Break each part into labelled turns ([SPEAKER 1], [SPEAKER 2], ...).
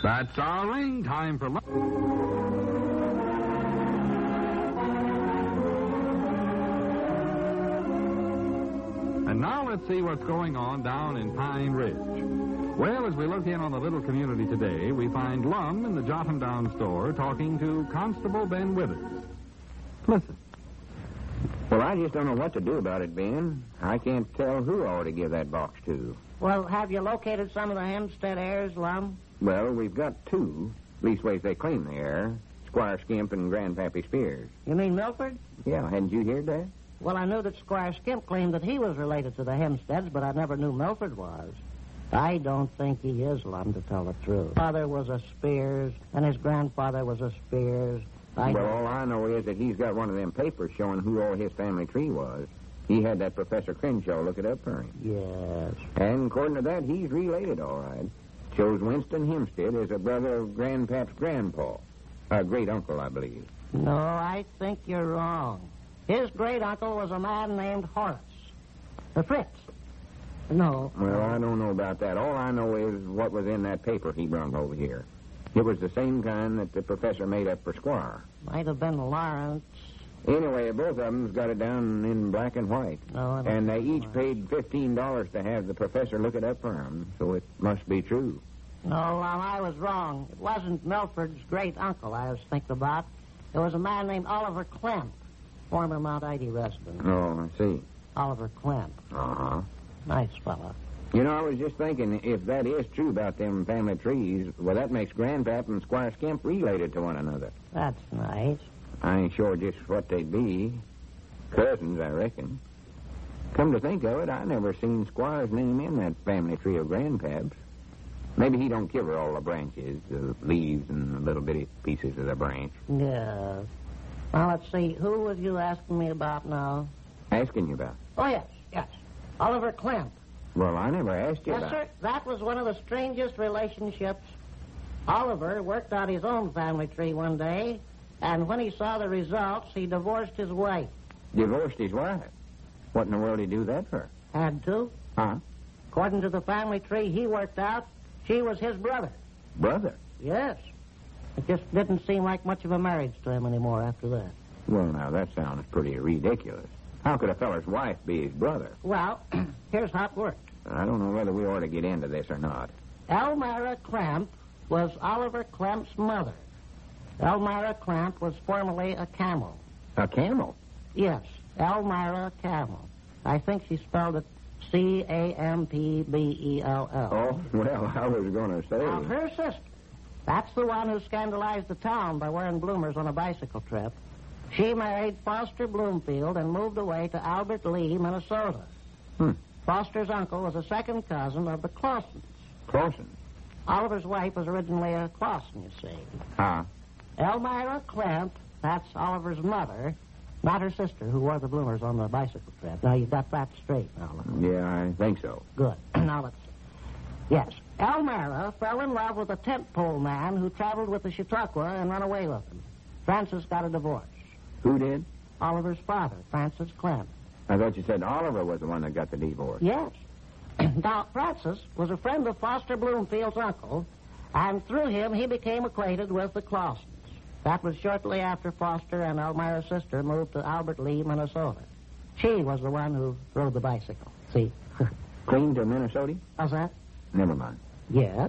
[SPEAKER 1] That's our ring. Time for lunch. And now let's see what's going on down in Pine Ridge. Well, as we look in on the little community today, we find Lum in the Jotham Down store talking to Constable Ben Withers. Listen.
[SPEAKER 2] Well, I just don't know what to do about it, Ben. I can't tell who I ought to give that box to.
[SPEAKER 3] Well, have you located some of the Hempstead heirs, Lum?
[SPEAKER 2] Well, we've got two. Leastways, they claim they are. Squire Skimp and Grandpappy Spears.
[SPEAKER 3] You mean Milford?
[SPEAKER 2] Yeah, hadn't you heard that?
[SPEAKER 3] Well, I knew that Squire Skimp claimed that he was related to the Hempsteads, but I never knew Milford was. I don't think he is, Lum, to tell the truth. Father was a Spears, and his grandfather was a Spears.
[SPEAKER 2] All I know is that he's got one of them papers showing who all his family tree was. He had that Professor Crenshaw look it up for him.
[SPEAKER 3] Yes.
[SPEAKER 2] And according to that, he's related, all right. Shows Winston Hempstead as a brother of Grandpap's grandpa. A great-uncle, I believe.
[SPEAKER 3] No, I think you're wrong. His great-uncle was a man named Horace. Fritz. No.
[SPEAKER 2] Well, I don't know about that. All I know is what was in that paper he brung over here. It was the same kind that the professor made up for Squire.
[SPEAKER 3] Might have been Lawrence.
[SPEAKER 2] Anyway, both of them's got it down in black and white.
[SPEAKER 3] No,
[SPEAKER 2] and they each paid $15 to have the professor look it up for them, so it must be true.
[SPEAKER 3] No, Lum, I was wrong. It wasn't Milford's great-uncle I was thinking about. It was a man named Oliver Clemp, former Mount Ida resident.
[SPEAKER 2] Oh, I see.
[SPEAKER 3] Oliver Clemp.
[SPEAKER 2] Uh-huh.
[SPEAKER 3] Nice fella.
[SPEAKER 2] You know, I was just thinking, if that is true about them family trees, well, that makes Grandpap and Squire Skimp related to one another.
[SPEAKER 3] That's nice.
[SPEAKER 2] I ain't sure just what they'd be. Cousins, I reckon. Come to think of it, I never seen Squire's name in that family tree of Grandpap's. Maybe he don't give her all the branches, the leaves and the little bitty pieces of the branch.
[SPEAKER 3] Yes. Now, let's see. Who was you asking me about now?
[SPEAKER 2] Asking you about?
[SPEAKER 3] Oh, yes. Oliver Clemp.
[SPEAKER 2] Well, I never asked you
[SPEAKER 3] yes,
[SPEAKER 2] about.
[SPEAKER 3] Yes, sir. That was one of the strangest relationships. Oliver worked out his own family tree one day, and when he saw the results, he divorced his wife.
[SPEAKER 2] Divorced his wife? What in the world did he do that for?
[SPEAKER 3] Had to.
[SPEAKER 2] Huh?
[SPEAKER 3] According to the family tree he worked out, she was his brother.
[SPEAKER 2] Brother?
[SPEAKER 3] Yes. It just didn't seem like much of a marriage to him anymore after that.
[SPEAKER 2] Well, now, that sounds pretty ridiculous. How could a feller's wife be his brother?
[SPEAKER 3] Well, here's how it worked.
[SPEAKER 2] I don't know whether we ought to get into this or not.
[SPEAKER 3] Elmira Clemp was Oliver Clemp's mother. Elmira Clemp was formerly a camel.
[SPEAKER 2] A camel?
[SPEAKER 3] Yes, Elmira Camel. I think she spelled it Campbell.
[SPEAKER 2] Oh, well, I was going to say.
[SPEAKER 3] Now, her sister. That's the one who scandalized the town by wearing bloomers on a bicycle trip. She married Foster Bloomfield and moved away to Albert Lee, Minnesota. Foster's uncle was a second cousin of the Clausens.
[SPEAKER 2] Clausen?
[SPEAKER 3] Oliver's wife was originally a Clausen, you see.
[SPEAKER 2] Huh?
[SPEAKER 3] Elmira Clemp, that's Oliver's mother, not her sister who wore the bloomers on the bicycle trip. Now, you got that straight now.
[SPEAKER 2] Yeah, I think so.
[SPEAKER 3] Good. Now, let's see. Yes, Elmira fell in love with a tent pole man who traveled with the Chautauqua and ran away with him. Francis got a divorce.
[SPEAKER 2] Who did?
[SPEAKER 3] Oliver's father, Francis Clemp.
[SPEAKER 2] I thought you said Oliver was the one that got the divorce.
[SPEAKER 3] Yes. Now, Francis was a friend of Foster Bloomfield's uncle, and through him he became acquainted with the Clausens. That was shortly after Foster and Elmira's sister moved to Albert Lee, Minnesota. She was the one who rode the bicycle. See?
[SPEAKER 2] Clean to Minnesota?
[SPEAKER 3] How's that?
[SPEAKER 2] Never mind.
[SPEAKER 3] Yes.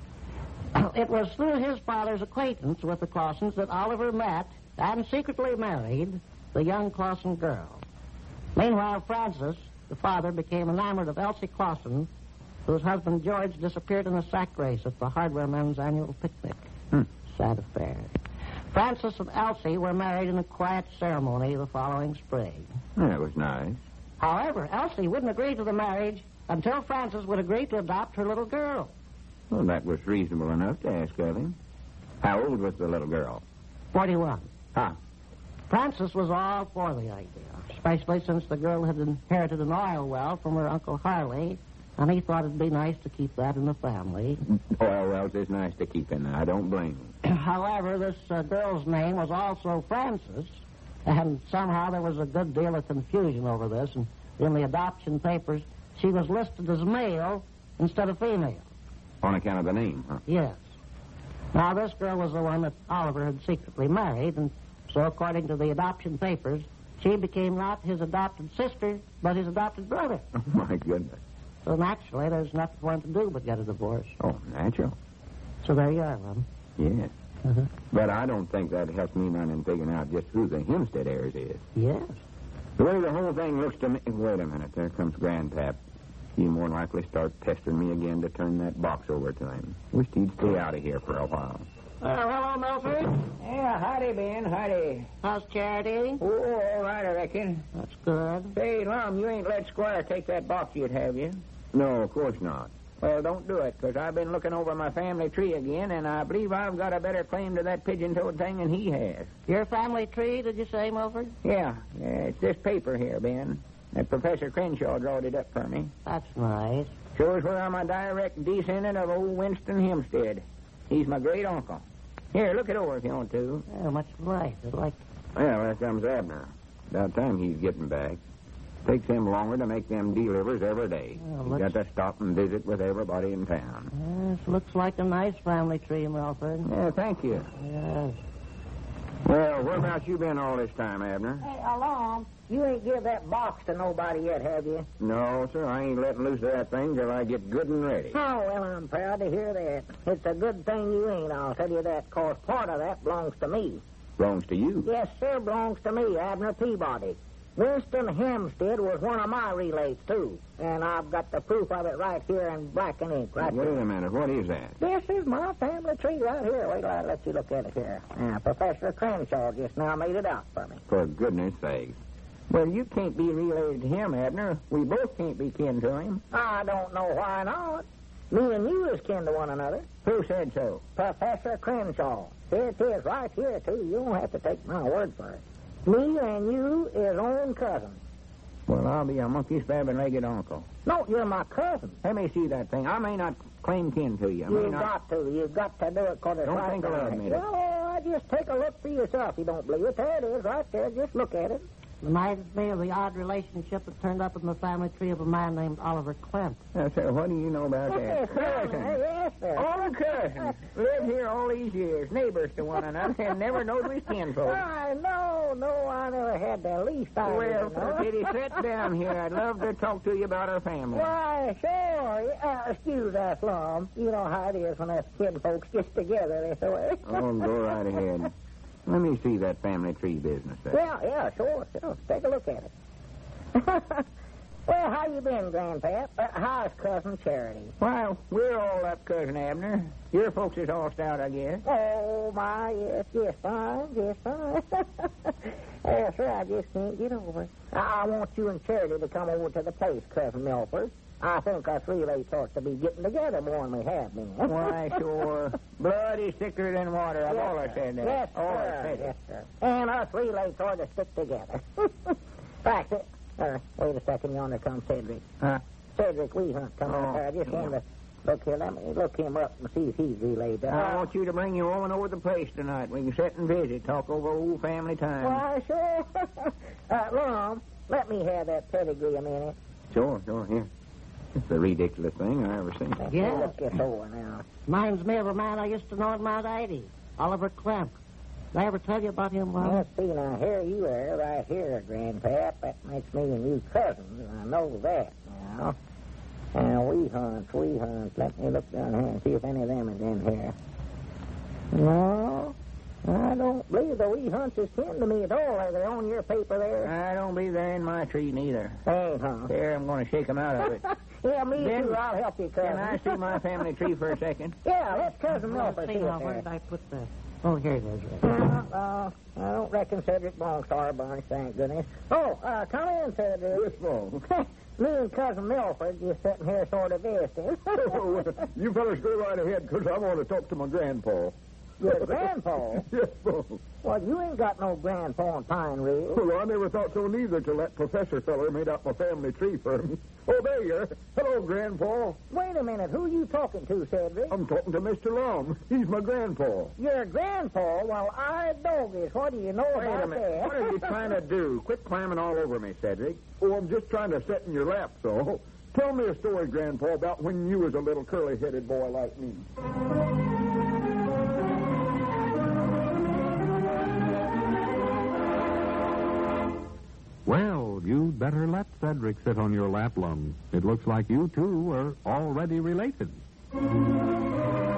[SPEAKER 3] It was through his father's acquaintance with the Clausens that Oliver met and secretly married the young Clausen girl. Meanwhile, Francis, the father, became enamored of Elsie Clausen, whose husband George disappeared in a sack race at the hardware men's annual picnic. Sad affair. Francis and Elsie were married in a quiet ceremony the following spring.
[SPEAKER 2] That was nice.
[SPEAKER 3] However, Elsie wouldn't agree to the marriage until Francis would agree to adopt her little girl.
[SPEAKER 2] Well, that was reasonable enough to ask of him. How old was the little girl?
[SPEAKER 3] 41.
[SPEAKER 2] Huh?
[SPEAKER 3] Francis was all for the idea, especially since the girl had inherited an oil well from her Uncle Harley, and he thought it'd be nice to keep that in the family.
[SPEAKER 2] Oil wells is nice to keep in there. I don't blame him.
[SPEAKER 3] However, this girl's name was also Francis, and somehow there was a good deal of confusion over this, and in the adoption papers, she was listed as male instead of female.
[SPEAKER 2] On account of the name, huh?
[SPEAKER 3] Yes. Now, this girl was the one that Oliver had secretly married, and so according to the adoption papers, she became not his adopted sister, but his adopted brother.
[SPEAKER 2] Oh, my goodness.
[SPEAKER 3] So naturally, there's nothing for him to do but get a divorce.
[SPEAKER 2] Oh, natural.
[SPEAKER 3] So there you are, Lum.
[SPEAKER 2] Yes. But I don't think that helps me none in figuring out just who the Hempstead heirs is.
[SPEAKER 3] Yes.
[SPEAKER 2] The way the whole thing looks to me... Wait a minute. There comes Grandpap. He'll more likely start pestering me again to turn that box over to him. Wished he'd stay out of here for a while.
[SPEAKER 3] Hello, Milford.
[SPEAKER 2] Yeah, howdy, Ben. Howdy.
[SPEAKER 3] How's Charity?
[SPEAKER 2] Oh, all right, I reckon.
[SPEAKER 3] That's good.
[SPEAKER 2] Say, Lum, you ain't let Squire take that box yet, have you? No, of course not. Well, don't do it, because I've been looking over my family tree again, and I believe I've got a better claim to that pigeon-toed thing than he has.
[SPEAKER 3] Your family tree, did you say, Milford?
[SPEAKER 2] Yeah, it's this paper here, Ben. That Professor Crenshaw drawed it up for me.
[SPEAKER 3] That's nice.
[SPEAKER 2] Shows where I'm a direct descendant of old Winston Hempstead. He's my great-uncle. Here, look it over if you want to.
[SPEAKER 3] Yeah, much right. I'd like...
[SPEAKER 2] Well, there comes Abner. About time he's getting back. Takes him longer to make them delivers every day.
[SPEAKER 3] Well,
[SPEAKER 2] He's got to stop and visit with everybody in town.
[SPEAKER 3] Yes, looks like a nice family tree, Milford.
[SPEAKER 2] Yeah, thank you.
[SPEAKER 3] Yes.
[SPEAKER 2] Well, whereabouts you been all this time, Abner?
[SPEAKER 3] Hey, Alon, you ain't give that box to nobody yet, have you?
[SPEAKER 2] No, sir. I ain't letting loose of that thing till I get good and ready.
[SPEAKER 3] Oh, well, I'm proud to hear that. It's a good thing you ain't, I'll tell you that, 'cause part of that belongs to me.
[SPEAKER 2] Belongs to you?
[SPEAKER 3] Yes, sir, belongs to me, Abner Peabody. Winston Hempstead was one of my relays, too. And I've got the proof of it right here in black and ink, right
[SPEAKER 2] Wait
[SPEAKER 3] here.
[SPEAKER 2] a minute. What is that?
[SPEAKER 3] This is my family tree right here. Wait till I let you look at it here. Professor Crenshaw just now made it out for me.
[SPEAKER 2] For goodness sakes. Well, you can't be related to him, Abner. We both can't be kin to him.
[SPEAKER 3] I don't know why not. Me and you is kin to one another.
[SPEAKER 2] Who said so?
[SPEAKER 3] Professor Crenshaw. Here it is right here, too. You don't have to take my word for it. Me and you is own cousins.
[SPEAKER 2] Well, I'll be a monkey-stabbing-legged uncle.
[SPEAKER 3] No, you're my cousin.
[SPEAKER 2] Let me see that thing. I may not claim kin to you. I may
[SPEAKER 3] You've
[SPEAKER 2] not...
[SPEAKER 3] got to. You've got to do it 'cause it's
[SPEAKER 2] Don't
[SPEAKER 3] right
[SPEAKER 2] think
[SPEAKER 3] there.
[SPEAKER 2] I'll admit it.
[SPEAKER 3] Well, just take a look for yourself. You don't believe it. There it is, right there. Just look at it. Reminds me of the odd relationship that turned up in the family tree of a man named Oliver Clemp.
[SPEAKER 2] Now, sir, what do you know about that?
[SPEAKER 3] Yes, sir. Yes, sir.
[SPEAKER 2] All cousins. Lived here all these years, neighbors to one another, and never knowed we was kinfolk.
[SPEAKER 3] No, I never had the least idea.
[SPEAKER 2] Well, sir, Kitty, sit down here. I'd love to talk to you about our family.
[SPEAKER 3] Why, sure. Excuse us, Lum. You know how it is when us kid folks get together this way.
[SPEAKER 2] Oh, go right ahead. Let me see that family tree business there.
[SPEAKER 3] Yeah, sure. Take a look at it. Well, how you been, Grandpap? How's Cousin Charity?
[SPEAKER 2] Well, we're all up, Cousin Abner. Your folks is all stout, I guess.
[SPEAKER 3] Oh, my, yes, fine. Yes, sir, I just can't get over it. I want you and Charity to come over to the place, Cousin Milford. I think us relays ought to be getting together more than we have been.
[SPEAKER 2] Why, sure. Blood is thicker than water. I've
[SPEAKER 3] Yes,
[SPEAKER 2] always
[SPEAKER 3] sir.
[SPEAKER 2] said that.
[SPEAKER 3] Yes,
[SPEAKER 2] Always
[SPEAKER 3] sir.
[SPEAKER 2] said it.
[SPEAKER 3] Yes, sir. And us relays ought to stick together. Fact, wait a second. Yonder comes Cedric.
[SPEAKER 2] Huh?
[SPEAKER 3] Cedric Wehunt coming up there. I just wanted to look here. Let me look him up and see if he's relayed.
[SPEAKER 2] I want you to bring your woman over to the place tonight. We can sit and visit, talk over old family time.
[SPEAKER 3] Why, sure. Lum, let me have that pedigree a minute.
[SPEAKER 2] Sure, here. It's the ridiculous thing I ever seen.
[SPEAKER 3] Yeah. Look this over now. Reminds me of a man I used to know in Mount Ivy, Oliver Clemp. Did I ever tell you about him, Lum?
[SPEAKER 4] Let's see, now, here you are, right here, Grandpap. That makes me and you cousins, and I know that now. Now, we hunts. Let me look down here and see if any of them is in here. No, I don't believe the wee hunts is kin to me at all. Are they on your paper there?
[SPEAKER 2] I don't believe they're in my tree, neither.
[SPEAKER 4] Hey, huh?
[SPEAKER 2] There, I'm going to shake them out of it.
[SPEAKER 4] Yeah, me
[SPEAKER 2] Ben,
[SPEAKER 4] too. I'll help you, cousin.
[SPEAKER 2] Can I see my family tree for a second?
[SPEAKER 4] Yeah, let's Cousin
[SPEAKER 3] Let's
[SPEAKER 4] Milford
[SPEAKER 3] see
[SPEAKER 4] see
[SPEAKER 3] now,
[SPEAKER 4] it
[SPEAKER 3] where
[SPEAKER 4] there.
[SPEAKER 3] did I put that? Oh, here it is.
[SPEAKER 4] I don't reckon Cedric belongs to our bunch, thank goodness. Oh, come in, Cedric.
[SPEAKER 2] Yes, Mom.
[SPEAKER 4] Me and Cousin Milford just sitting here sort of visiting.
[SPEAKER 5] You fellas go right ahead, 'cause I want to talk to my grandpa.
[SPEAKER 4] Your grandpa?
[SPEAKER 5] Yes, Mom.
[SPEAKER 4] Well, you ain't got no grandpa in Pine Ridge.
[SPEAKER 5] Well, I never thought so neither till that professor feller made out my family tree for me. Oh, there you are. Hello, Grandpa.
[SPEAKER 4] Wait a minute. Who you talking to, Cedric?
[SPEAKER 5] I'm talking to Mr. Lum. He's my grandpa.
[SPEAKER 4] Your grandpa? Well, I doggies. What do you know
[SPEAKER 2] Wait
[SPEAKER 4] about
[SPEAKER 2] a minute.
[SPEAKER 4] that?
[SPEAKER 2] What are you trying to do? Quit climbing all over me, Cedric.
[SPEAKER 5] Oh, I'm just trying to sit in your lap, so. Tell me a story, Grandpa, about when you was a little curly-headed boy like me.
[SPEAKER 1] Well, you'd better let Cedric sit on your lap, Lum. It looks like you two are already related.